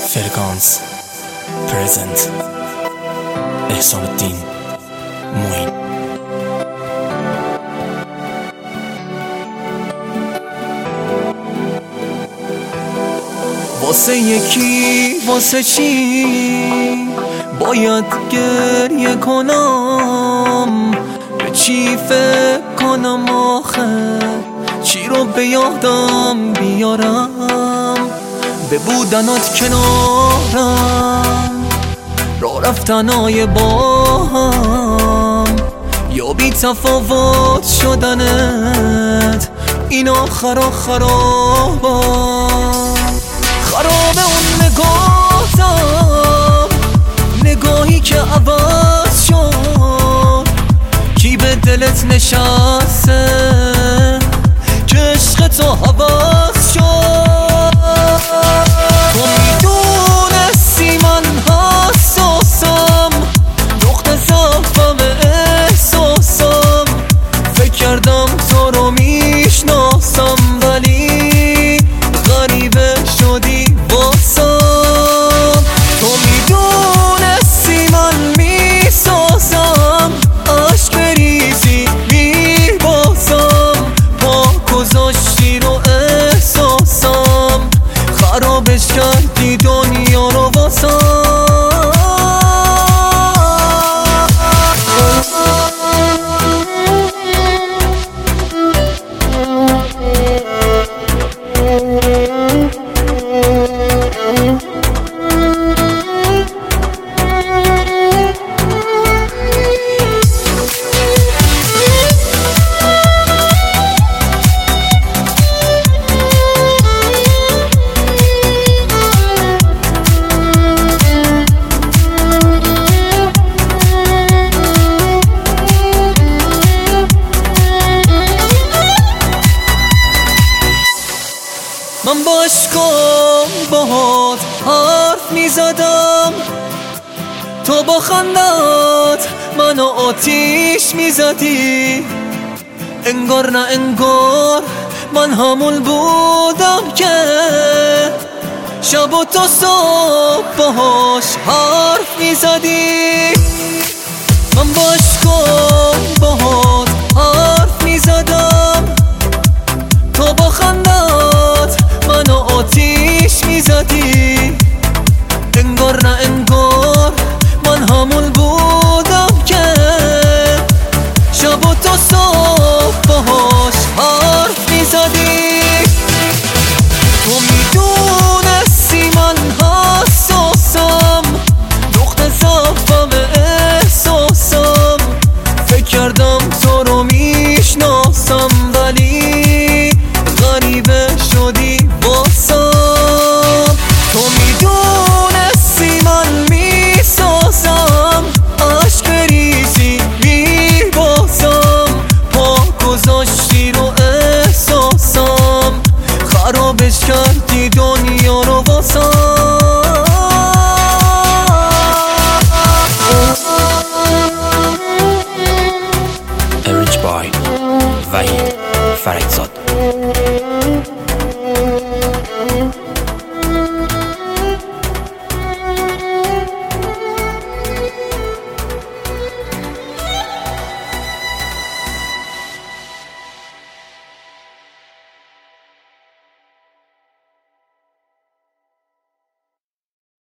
فرکانس پرزنت احسان الدین معین. واسه یکی واسه چی باید گریه کنم؟ به چی فکر کنم آخه؟ چی رو به یادم بیارم؟ به بودنات کنارم، راه رفتنای با هم، یا بی تفاوت شدنت اینا خرابه اون نگاهتم، نگاهی که عوض شد. کی به دلت نشسته که عشق تو حوض شد؟ تو میدونستی من حساسم، نقطه ضعفم احساسم. فکر کردم تو رو میشناسم ولی غریبه شدی واسم. تو میدونستی من میسازم، عشق بریزی میبازم. پا گذاشتی رو احساسم، خرابش کردی دنیا رو واسم. من با عشقم باهات حرف میزدم، تو با خندت منو آتیش میزدی. انگار نه انگار من همون بودم که شب و تا صبح باهاش حرف میزدی. من با عشقم باهات حرف میزدم، تو با خندت منو آتیش میزدی. انگار نه انگار من همون بودم که شب و تا صبح باهاش حرف میزدی. تو میدونستی من حساسم، نقطه ضعفم احساسم. فکر کردم تو رو میشناسم ولی غریبه شدی واسم. تو میدونستی من میسازم، عشق بریزی میبازم. پا گذاشتی رو احساسم، خرابش کرد